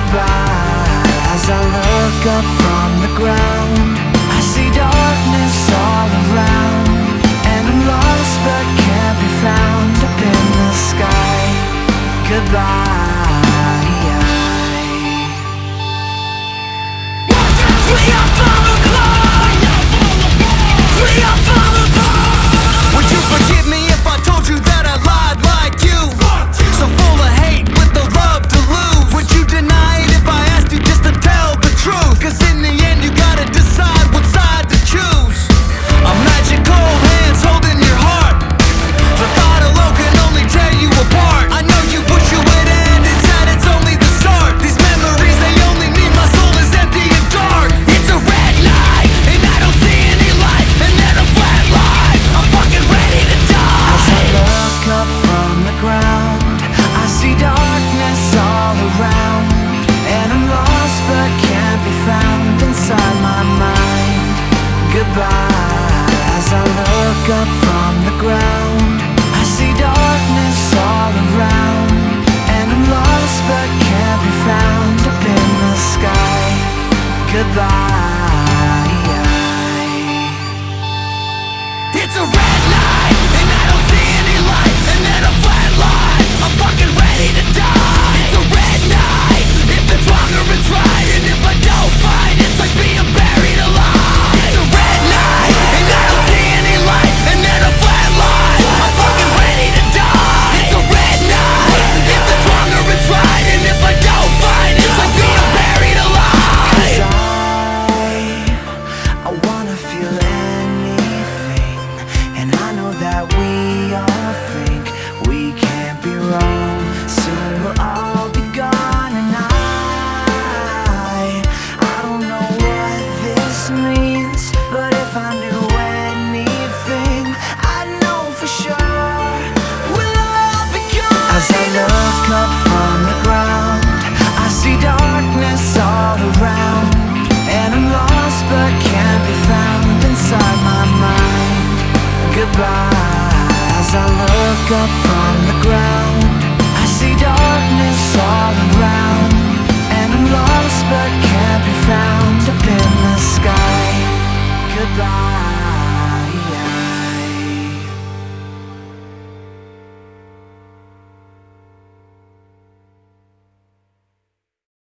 goodbye. As I look up from the ground, I see darkness all around, and I'm lost but can't be found up in the sky. Goodbye. 1, 2, 3, I'm falling apart. We are falling apart. Would you forgive me if I told you that I lied like you? So full of hate with no love to lose. Would you deny it if I asked you just to tell the truth? Cause in the end you gotta decide what side to choose. A magic cold hands holding your heart. The thought alone can only tear you apart. I know you wish you would end, it's sad, it's only the start. These memories, they only mean my soul is empty and dark. It's a red light, and I don't see any light, and then a flat line. I'm fucking ready to die. As I look up from the ground, I see darkness all around, and I'm lost but can't be found inside my mind. Goodbye. As I look up from the ground, I see darkness all around, and I'm lost but can't be found up in the sky. Goodbye. It's a red light, and I don't see any light, and then a flat line. I'm fucking ready to die. It's a red night. If it's wrong or it's right, and if I don't fight, it's like being buried alive. It's a red light, and I don't see any light, and then a flat line. I'm fucking ready to die. It's a red night. If it's wrong or it's right, and if I don't fight, it's like being buried alive. 'Cause I wanna feel anything, and I know that we all think we can't be wrong. Soon we'll all be gone, and I don't know what this means, but if I knew anything, I'd know for sure we'll all be gone. As I look up from the ground, I see darkness all around, and I'm lost but can't be found inside my mind. Goodbye. As I look up from the ground, I see darkness all around, and I'm lost but can't be found up in the sky.